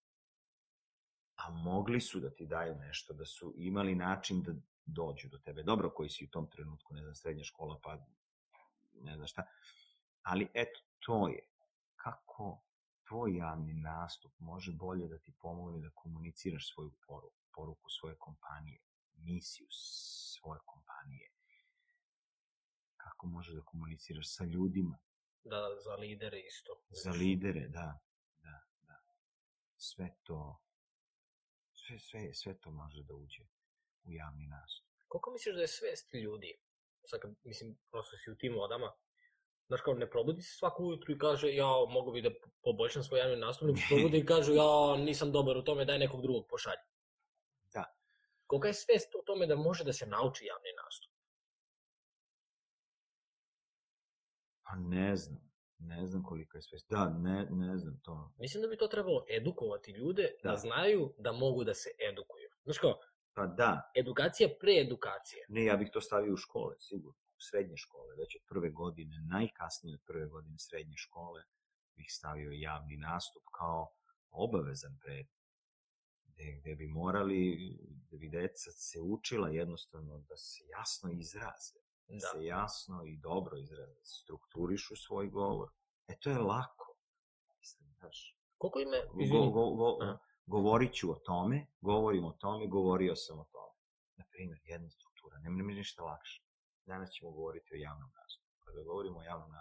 A mogli su da ti daju nešto, da su imali način da dođu do tebe. Dobro, koji si u tom trenutku, ne znam, srednja škola, pa ne znam šta. Ali eto, to je. Kako tvoj javni nastup može bolje da ti pomogne da komuniciraš svoju poruku svoje kompanije, misiju svoje kompanije. Kako možeš da komuniciraš sa ljudima. Da, za lidere isto. Za lidere, da. Sve to može da uđe u javni nastup. Koliko misliš da je svest ljudi? Sad, mislim, prosto si u tim vodama. Znaš, kao ne probudi se svako ujutru i kaže, ja mogu bi da poboljšam svoj javni nastup, nego se probudi i kaže, ja nisam dobar u tome, daj nekog drugog pošalji. Da. Kolika je svest o tome da može da se nauči javni nastup? Pa ne znam kolika je svest. Da, ne znam to. Mislim da bi to trebalo edukovati ljude da znaju da mogu da se edukuju. Znaš kao, pa da. Edukacija pre edukacije. Ne, ja bih to stavio u škole, sigurno. U srednje škole, već od prve godine, najkasnije od prve godine srednje škole, bih stavio javni nastup kao obavezan predmet. Gde bi morali, da bi deca se učila jednostavno da se jasno izraze. Da se jasno i dobro izraze. Strukturišu svoj govor. To je lako. Mislim, znaš. Koliko ime? Govorit ću o tome, govorim o tome, govorio sam o tome. Naprimjer, jedna struktura, nema ništa lakše. Danas ćemo govoriti o javnom nastupu. Kada govorimo o javnom nastupu,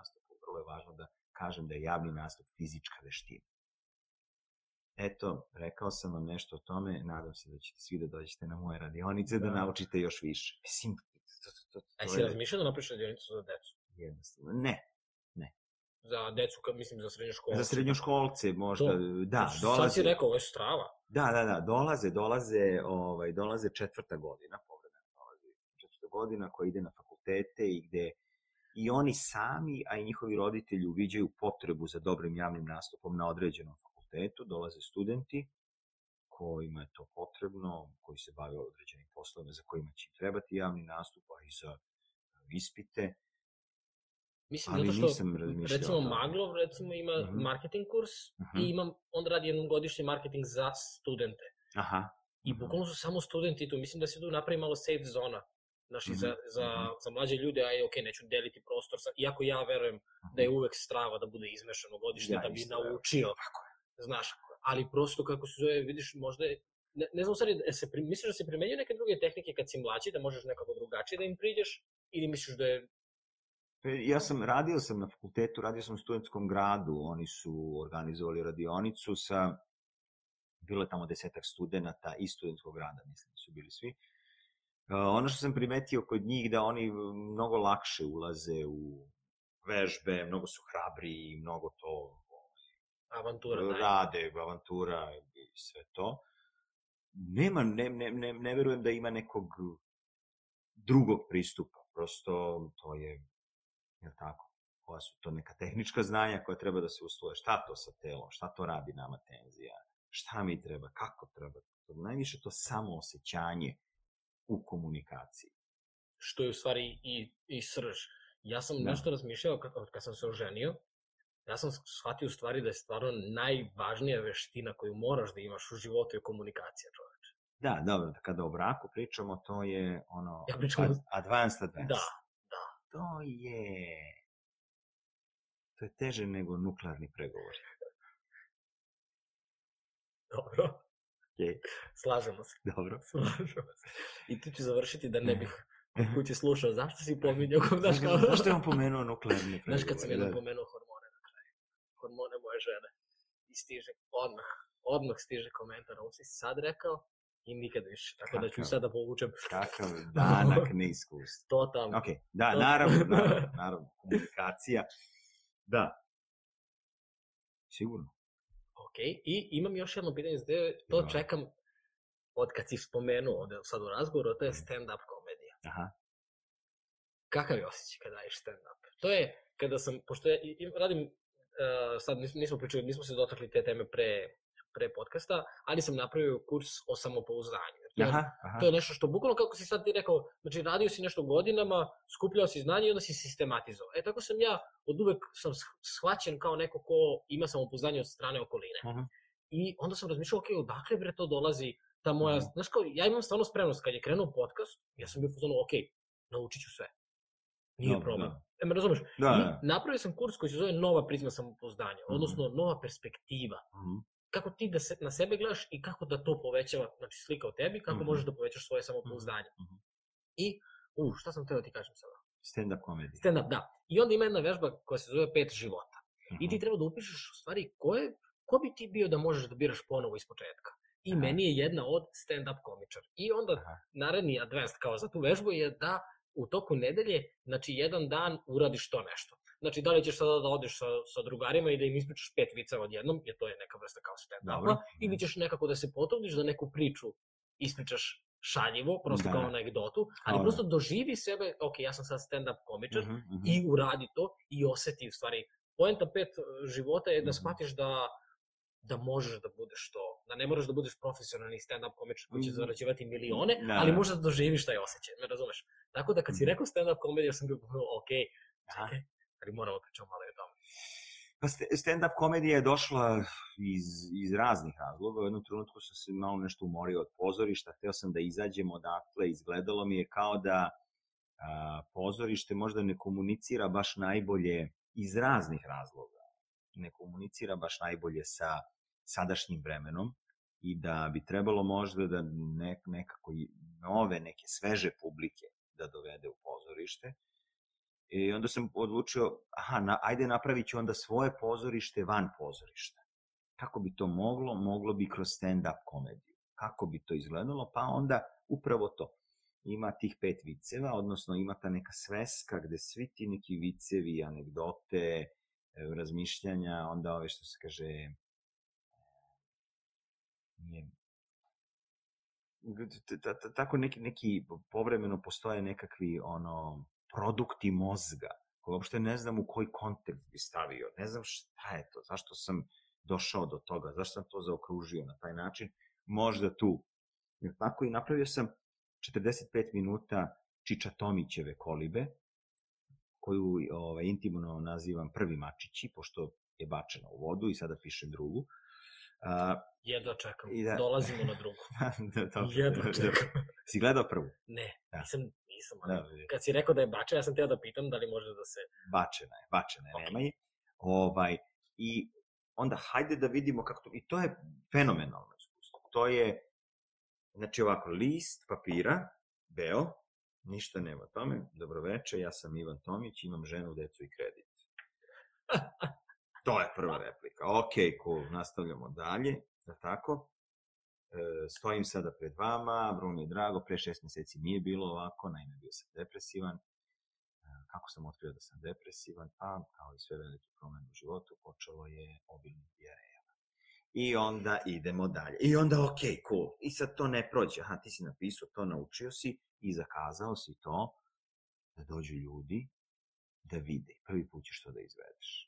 vrlo je važno da kažem da je javni nastup fizička veština. Eto, rekao sam vam nešto o tome, nadam se da ćete svi da dođete na moje radionice, da naučite još više. Mislim, A si razmišljao da napriš radionicu za decu? Jednostavno, ne. Za decu, mislim, za srednjoškolce. Za srednjoškolce možda, da, dolaze... Sad si rekao, ovo je strava. Da, dolaze četvrta godina, četvrta godina koja ide na fakultete i gde i oni sami, a i njihovi roditelji uviđaju potrebu za dobrim javnim nastupom na određenom fakultetu, dolaze studenti kojima je to potrebno, koji se bave određenim poslovima za kojima će trebati javni nastup, a i za ispite. Mislim, zato što, recimo, Maglov, recimo, ima marketing kurs i on radi jednogodišnji marketing za studente. I bukvalno su samo studenti tu. Mislim da se tu napravi malo safe zona. Znači, za mlađe ljude, neću deliti prostor, iako ja verujem da je uvek strava da bude izmešano godišnje, da bi naučio, znaš, ali prosto kako se zove, vidiš, možda je, ne znam, misliš da se primenjuju neke druge tehnike kad si mlađi, da možeš nekako drugačije da im priđeš, ili misliš da je... Radio sam na fakultetu, radio sam u studentskom gradu, oni su organizovali radionicu bilo je tamo 10-ak studenta iz studentskog grada, mislim da su bili svi. Ono što sam primetio kod njih da oni mnogo lakše ulaze u vežbe, mnogo su hrabri i mnogo to rade, avantura i sve to. Ne verujem da ima nekog drugog pristupa, prosto to je tako, koja su to neka tehnička znanja koja treba da se usvoje, šta to sa telom, šta to radi nama tenzija, šta mi treba, kako treba, najviše to samoosećanje u komunikaciji. Što je u stvari i srž. Ja sam nešto razmišljao kad sam se oženio, ja sam shvatio u stvari da je stvarno najvažnija veština koju moraš da imaš u životu je komunikacija, čoveče. Da, dobro, kada o braku pričamo, to je ono... Ja pričam... Advanced. Da. To je teže nego nuklearni pregovori. Dobro. Slažemo se. Dobro. I ti ću završiti da ne bih kući slušao. Zašto si pominjao? Zašto je on pomenuo nuklearni pregovori? Znaš kad sam jednom pomenuo hormone na kraju. Hormone moje žene. I stiže odmah stiže komentar. Ovo si sad rekao i nikad više. Tako da ću sada povučem. Kakav danak neiskustva. Totalno. Ok, da, naravno. Komunikacija. Da. Sigurno. Ok, i imam još jedno pitanje, to čekam od kad si spomenuo ovde sad u razgovoru, to je stand-up komedija. Kakav je osjećaj kada daješ stand-up? To je kada sam, pošto ja radim, sad nismo pričali, nismo se dotakli te teme pre podcasta, ali sam napravio kurs o samopouzdanju. To je nešto što, bukvalno kako si sad ti rekao, znači radio si nešto godinama, skupljao si znanje i onda si sistematizovao. Tako sam ja od uvek sam shvaćen kao neko ko ima samopouzdanje od strane okoline. I onda sam razmišljao, odakle bre to dolazi ta moja, znaš kao, ja imam stvarno spremnost, kad je krenuo podcast, ja sam bio fuzonu, naučit ću sve. Nije problem. Me razumeš? I napravio sam kurs koji se zove Nova prizma samopouzdanja, odnosno nova perspektiva. Kako ti na sebe gledaš i kako da to povećava, znači slika o tebi, kako možeš da povećaš svoje samopouzdanje. I, šta sam teo ti kažem sada? Stand-up komedija. Stand-up, da. I onda ima jedna vežba koja se zove 5 života. I ti treba da upišeš u stvari ko bi ti bio da možeš da biraš ponovo iz početka. I meni je jedna od stand-up komičar. I onda naredni advanced kao za tu vežbu je da u toku nedelje, znači jedan dan uradiš to nešto. Znači, da li ćeš sada da odeš sa drugarima i da im ispričaš 5 viceva odjednom, jer to je neka vrsta kao stand-upa, ili ćeš nekako da se potrudiš da neku priču ispričaš šaljivo, prosto kao anegdotu, ali prosto doživi sebe, ja sam sad stand-up komičar i uradi to i oseti u stvari. Poenta 5 života je da shvatiš da možeš da budeš to, da ne moraš da budeš profesionalni stand-up komičar koji će zarađivati milione, ali možeš da doživiš taj osjećaj, me razumeš? Tako da kad si rekao stand-up komedija, sam bio čekaj, ali moramo pričati malo i o tome. Pa stand-up komedija je došla iz raznih razloga. U jednom trenutku sam se malo nešto umorio od pozorišta, hteo sam da izađem odatle, izgledalo mi je kao da pozorište možda ne komunicira baš najbolje iz raznih razloga. Ne komunicira baš najbolje sa sadašnjim vremenom i da bi trebalo možda da nekako nove, neke sveže publike da dovede u pozorište. I onda sam odlučio, ajde napravit ću onda svoje pozorište van pozorišta. Kako bi to moglo? Moglo bi kroz stand-up komediju. Kako bi to izgledalo? Pa onda upravo to. Ima tih 5 viceva, odnosno ima ta neka sveska gde svi ti neki vicevi, anegdote, razmišljanja, onda ove što se kaže, tako neki povremeno postoje nekakvi produkti mozga, koji uopšte ne znam u koji kontekst bi stavio, ne znam šta je to, zašto sam došao do toga, zašto sam to zaokružio na taj način, možda tu. Tako i napravio sam 45 minuta Čiča Tomićeve kolibe, koju intimno nazivam Prvi mačići, pošto je bačena u vodu i sada pišem drugu. Jedva čekam, dolazimo na drugu. Jedva čekam. Si gledao prvu? Ne, nisam. Kad si rekao da je bačena, ja sam teo da pitam da li može da se... Bačena je, nema je. I onda hajde da vidimo kako to... I to je fenomenalno iskustvo. To je, znači ovako, list papira, beo, ništa nema tome, dobroveče, ja sam Ivan Tomić, imam ženu, decu i kredit. To je prva replika. Ok, cool, nastavljamo dalje, da tako. Stojim sada pred vama, vrlo mi je drago, pre 6 meseci nije bilo ovako, naime bio sam depresivan. Kako sam otkrio da sam depresivan? Pa, kao i sve velike promene u životu, počelo je obilnim dijarejama. I onda idemo dalje. I onda, ok, cool. I sad to ne prođe. Ti si napisao to, naučio si i zakazao si to da dođu ljudi da vide. Prvi put ćeš to da izvedeš.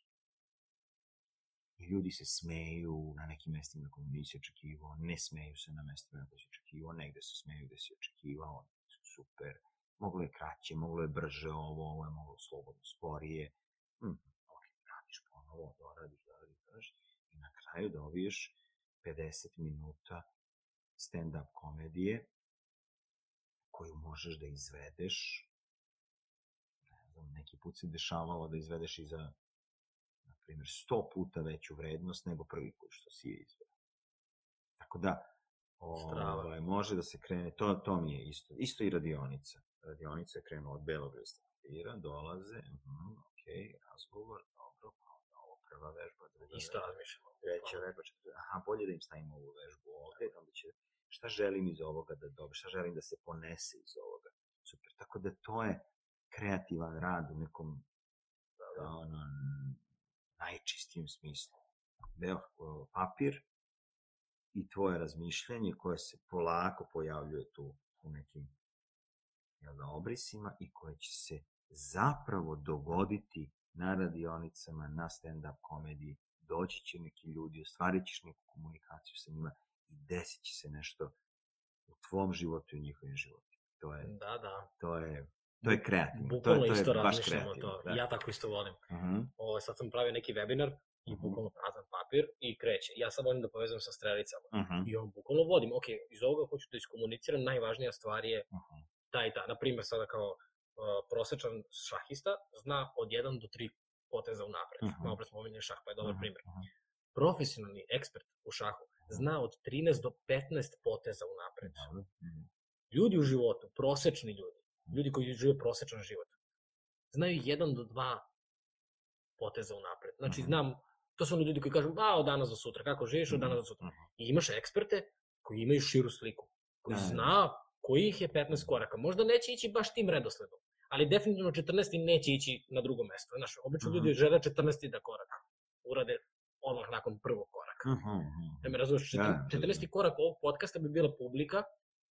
I ljudi se smeju na nekim mestima na kojima nisi očekivao, ne smeju se na mestima na kojima si očekivao, negde se smeju gde si očekivao, super. Moglo je kraće, moglo je brže ovo je moglo slobodno sporije. Ok, radiš ponovo, doradiš. I na kraju dobiješ 50 minuta stand-up komedije koju možeš da izvedeš. Ne znam, neki put se dešavalo da izvedeš i za, na primjer, 100 puta veću vrednost nego prvi put što si je izvedio. Tako da, može da se krene, to mi je isto i radionica. Radionica je krenula od belog lista papira, dolaze, ok, razgovor, dobro, pa onda ovo prva vežba, druga isto razmišljamo. Treća vežba, bolje da im stavimo ovu vežbu ovde, onda će, šta želim iz ovoga da dobiš, šta želim da se ponese iz ovoga. Super, tako da to je kreativan rad u nekom najčistijem smislu. Papir i tvoje razmišljanje koje se polako pojavljuje tu u nekim obrisima i koje će se zapravo dogoditi na radionicama, na stand-up komediji, doći će neki ljudi, ostvarit ćeš neku komunikaciju sa njima i desit će se nešto u tvom životu i njihovim životu. To je kreativno. Bukvalno isto razmišljamo to. Ja tako isto volim. Sad sam pravio neki webinar i bukvalno prazan papir i kreće. Ja sad volim da povezujem sa strelicama. I on bukvalno vodim. Ok, iz ovoga hoću da iskomuniciram, najvažnija stvar je ta i ta. Naprimjer, sada kao prosečan šahista zna od 1 do 3 poteza unapred. Malo pre spominjem šah, pa je dobar primjer. Profesionalni ekspert u šahu zna od 13 do 15 poteza unapred. Ljudi u životu, prosečni ljudi koji žive prosečan život, znaju 1 do 2 poteza unapred. Znači, znam, to su oni ljudi koji kažu, od danas do sutra, kako živiš od danas do sutra. I imaš eksperte koji imaju širu sliku, koji zna kojih je 15 koraka. Možda neće ići baš tim redosledom, ali definitivno 14. neće ići na drugo mesto. Znaš, obično ljudi žele 14. da korak urade odmah nakon prvog koraka. Ja me razumiješ, 14. korak ovog podcasta bi bila publika,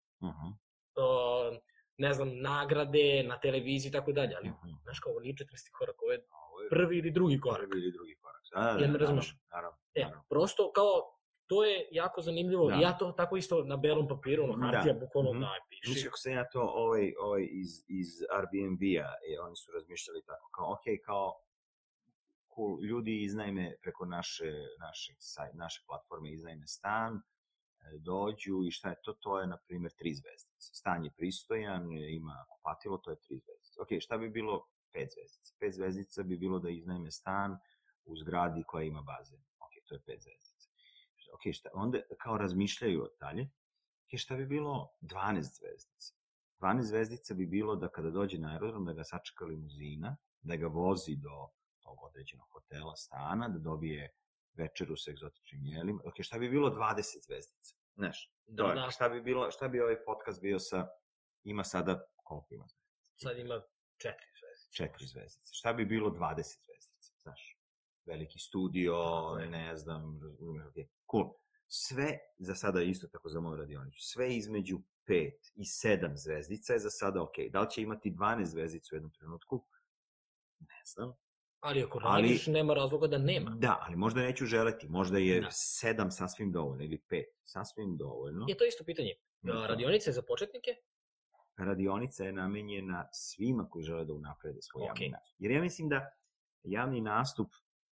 ne znam, nagrade na televiziji i tako dalje, ali znaš kao, ovo nije 14. korak, ovo je prvi ili drugi korak. Ja me razumiješ. Prosto kao, to je jako zanimljivo i ja to tako isto na belom papiru, hartija, bukvalno daj, piši. Znači, kako sam ja to iz Airbnb-a, oni su razmišljali tako, kao, ok, kao, cool, ljudi iznajme preko naše platforme, iznajme stan, dođu i šta je to? To je, na primjer, 3 zvezdice. Stan je pristojan, ima kupatilo, to je 3 zvezdice. Ok, šta bi bilo 5 zvezdica? 5 zvezdica bi bilo da iznajme stan u zgradi koja ima bazen. Ok, to je 5 zvezdica. Ok, onda kao razmišljaju dalje. Ok, šta bi bilo 12 zvezdica? 12 zvezdica bi bilo da kada dođe na aerodrom, da ga sačeka limuzina, da ga vozi do tog određenog hotela, stana, da dobije večeru sa egzotičnim jelima. Ok, šta bi bilo 20 zvezdica? Znaš, Da. šta bi ovaj podcast bio sa, ima sada, koliko ima zvezdica? Sad ima 4 zvezdice. 4 zvezdice. Šta bi bilo 20 zvezdica? Znaš, veliki studio, ne znam, razumiješ, ok, cool. Sve, za sada isto tako za moju radionicu, sve između 5 i 7 zvezdica je za sada ok. Da li će imati 12 zvezdica u jednom trenutku? Ne znam. Ali ako radiš, nema razloga da nema. Da, ali možda neću želeti. Možda je 7 sasvim dovoljno ili 5 sasvim dovoljno. Je to isto pitanje. Radionica je za početnike? Radionica je namenjena svima koji žele da unaprede svoj javni nastup. Jer ja mislim da javni nastup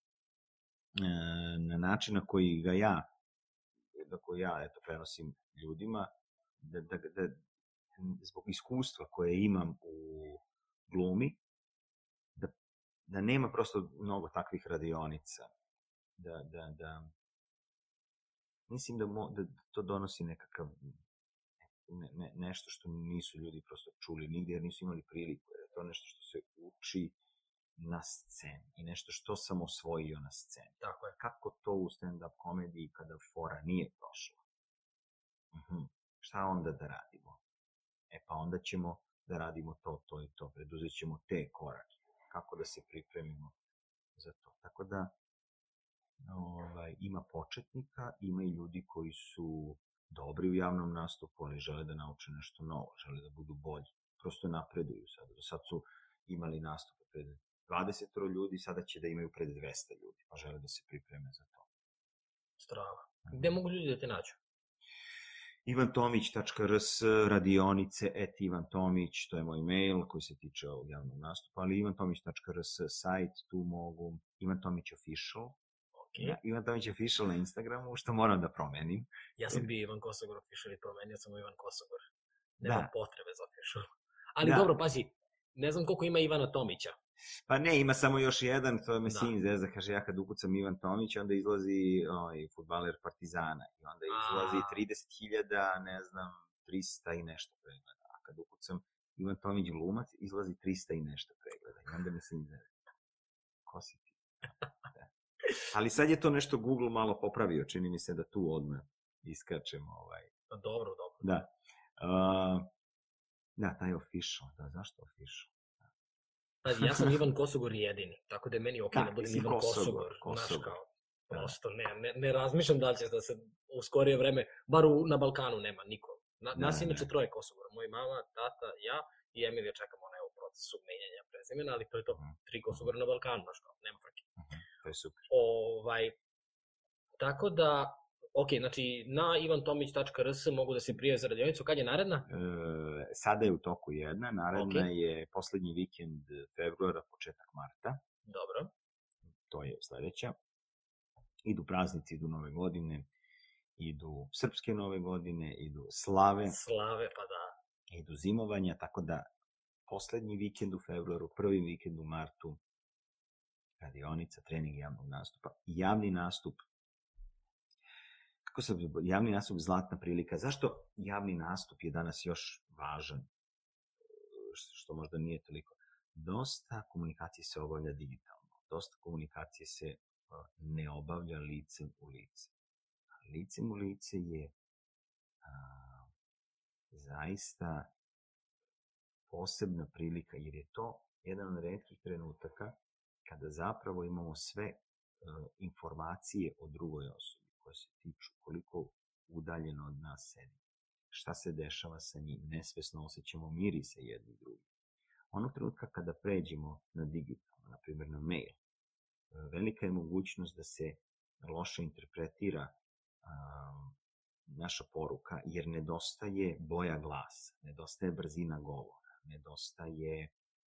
na način na koji ga ja prenosim ljudima, da zbog iskustva koje imam u glumi, da nema prosto mnogo takvih radionica. Mislim da to donosi nekakav nešto što nisu ljudi prosto čuli nigde, jer nisu imali priliku. Jer je to nešto što se uči na sceni i nešto što sam osvojio na sceni. Tako je. Kako to u stand-up komediji kada fora nije prošla? Šta onda da radimo? Pa onda ćemo da radimo to i to. Preduzet ćemo te korake. Kako da se pripremimo za to. Tako da ima početnika, ima i ljudi koji su dobri u javnom nastupu, ali žele da nauče nešto novo, žele da budu bolji. Prosto napreduju sada. Do sad su imali nastupe pred 20 ljudi, sada će da imaju pred 200 ljudi, pa žele da se pripreme za to. Strava. Gde mogu ljudi da te nađu? ivantomić.rs, radionice@ivantomić, to je moj mail koji se tiče ovog javnog nastupa, ali ivantomić.rs sajt, tu mogu, Ivan Tomić Official, Ivan Tomić Official na Instagramu, što moram da promenim. Ja sam bio Ivan Kosogor Official i promenio sam u Ivan Kosogor. Nema potrebe za Official. Ali dobro, pazi, ne znam koliko ima Ivana Tomića. Pa ne, ima samo još jedan, to me sin zezda, kaže ja kad ukucam Ivan Tomić, onda izlazi fudbaler Partizana i onda izlazi 30.000, ne znam, 300 i nešto pregleda. A kad ukucam Ivan Tomić glumac, izlazi 300 i nešto pregleda. I onda me sin zezda. Ko si ti? Ali sad je to nešto Google malo popravio, čini mi se da tu odmah iskačemo. Dobro. Da. Da, taj Official, zašto Official? Ja sam Ivan Kosogor jedini, tako da je meni okej da budem Ivan Kosogor. Prosto ne razmišljam da li će da se u skorije vreme, bar na Balkanu nema niko. Nas inače 3 Kosogora, moj mama, tata, ja i Emilija čekamo na evo procesu menjanja prezimena, ali to je to, 3 Kosogora na Balkanu, nema frke. To je super. Tako da, znači na ivantomić.rs mogu da se prijave za radionicu. Kad je naredna? Sada je u toku jedna, naredna je poslednji vikend februara, početak marta. Dobro. To je sledeća. Idu praznici, idu nove godine, idu srpske nove godine, idu slave. Slave, pa da. Idu zimovanja, tako da poslednji vikend u februaru, prvi vikend u martu, radionica, trening javnog nastupa. Javni nastup, javni nastup zlatna prilika. Zašto javni nastup je danas još važan? Što možda nije toliko. Dosta komunikacije se obavlja digitalno. Dosta komunikacije se ne obavlja licem u lice. Licem u lice je zaista posebna prilika, jer je to jedan od retkih trenutaka kada zapravo imamo sve informacije o drugoj osobi koje se tiču koliko udaljeno od nas sedi, šta se dešava sa njim, nesvesno osjećamo mirise jedni drugi. Onog trenutka kada pređemo na digitalno, na primjer na mail, velika je mogućnost da se loše interpretira naša poruka, jer nedostaje boja glasa, nedostaje brzina govora, nedostaje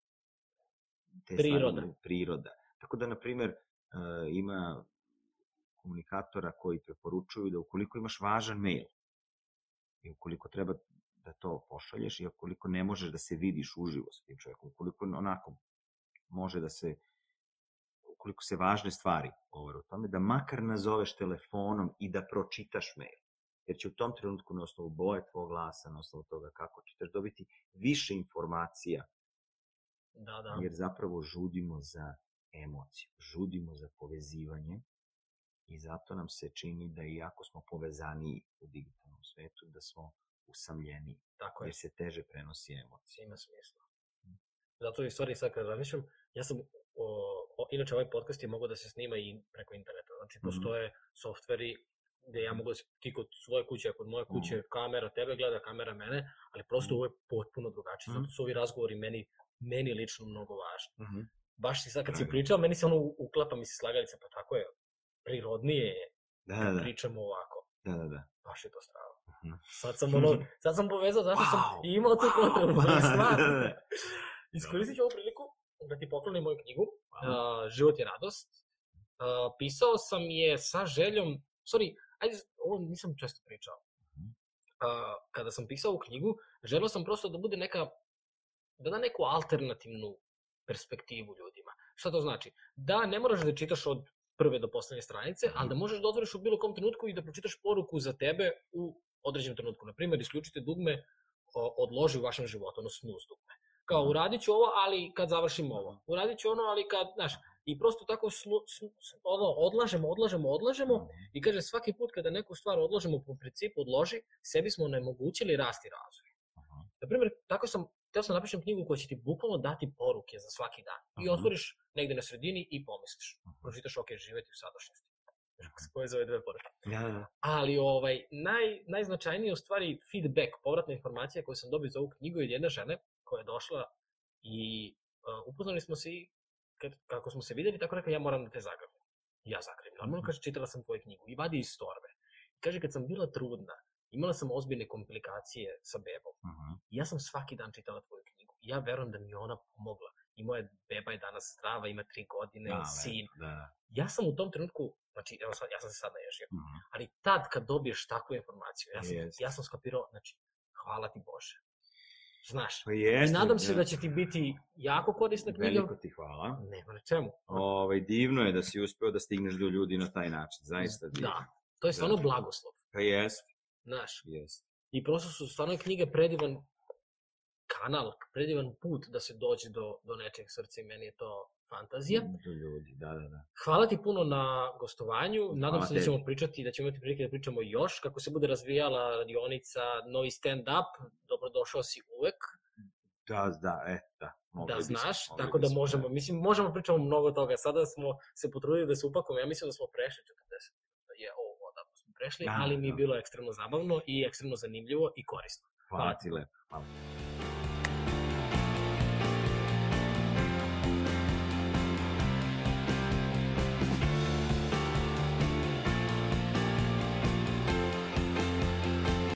priroda. Tako da, na primjer, ima komunikatora koji preporučuju da ukoliko imaš važan mail i ukoliko treba da to pošalješ i ukoliko ne možeš da se vidiš uživo sa tim čovjekom, ukoliko onako može da se, ukoliko se važne stvari govore o tome, da makar nazoveš telefonom i da pročitaš mail. jer će u tom trenutku na osnovu boje tvog glasa, na osnovu toga kako čitaš, dobiti više informacija, Da. jer zapravo žudimo za emociju, žudimo za povezivanje i zato nam se čini da iako smo povezaniji u digitalnom svetu, da smo usamljeniji, Tako je. jer se teže prenosi emocija. Ima smisla. Zato je stvari sad kad razmišljam, ja sam, inače ovaj podcast je mogao da se snima i preko interneta, znači postoje softveri gde ja mogu da se, ti kod svoje kuće, kod moje kuće, kamera tebe gleda, kamera mene, ali prosto ovo je potpuno drugačije, zato su ovi razgovori meni lično mnogo važni. Baš si sad kad si pričao, meni se ono uklapa mi se slagalica, pa tako je, prirodnije je kad pričamo ovako. Da. Baš je to strava. Sad sam povezao, zato sam imao tu potrebu, stvarno. Iskoristit ću ovu priliku da ti poklonim moju knjigu, Život je radost. Pisao sam je sa željom, ovo nisam često pričao. Kada sam pisao ovu knjigu, želeo sam prosto da bude da da neku alternativnu perspektivu ljudima. Šta to znači? Da ne moraš da čitaš od prve do poslednje stranice, ali da možeš da otvoriš u bilo kom trenutku i da pročitaš poruku za tebe u određenom trenutku. Naprimjer, isključite dugme odloži u vašem životu, ono snooze dugme. Kao, uradit ću ovo, ali kad završim ovo. Uradit ću ono, ali kad, znaš, i prosto tako odlažemo i kaže svaki put kada neku stvar odložimo po principu odloži, sebi smo onemogućili rast i razvoj. Naprimjer, tako sam napišem knjigu koja će ti bukvalno dati poruke za svaki dan. I otvoriš negde na sredini i pomisliš. Pročitaš, ok, živeti u sadašnjosti. Koje za ove dve poruke. Ali najznačajnije u stvari feedback, povratna informacija koju sam dobio za ovu knjigu od jedne žene koja je došla i upoznali smo se i kako smo se videli, tako rekao, ja moram da te zagrlim. Ja zagrlim. Normalno kaže, čitala sam tvoju knjigu i vadi iz torbe. Kaže, kad sam bila trudna, imala sam ozbiljne komplikacije sa bebom. Ja sam svaki dan čitala tvoju knjigu. Ja verujem da mi je ona pomogla. I moja beba je danas zdrava, ima 3 godine, sin. Ja sam u tom trenutku, znači, evo sad, ja sam se sad naježio, ali tad kad dobiješ takvu informaciju, ja sam skapirao, znači, hvala ti Bože. Znaš, i nadam se da će ti biti jako korisna knjiga. Veliko ti hvala. Nema na čemu. Divno je da si uspeo da stigneš do ljudi na taj način, zaista divno. Da, to je stvarno blagoslov. Pa jest. Znaš, i prosto su stvarno knjige predivan kanal, predivan put da se dođe do nečeg srca i meni je to fantazija. Do ljudi, da. Hvala ti puno na gostovanju, nadam se da ćemo pričati, da ćemo imati prilike da pričamo još, kako se bude razvijala radionica, novi stand-up, dobrodošao si uvek. Da znaš, tako da možemo pričamo mnogo toga, sada smo se potrudili da se upakujemo, ja mislim da smo prešli 40, je ovo da smo prešli, ali mi je bilo ekstremno zabavno i ekstremno zanimljivo i korisno. Hvala ti lepo.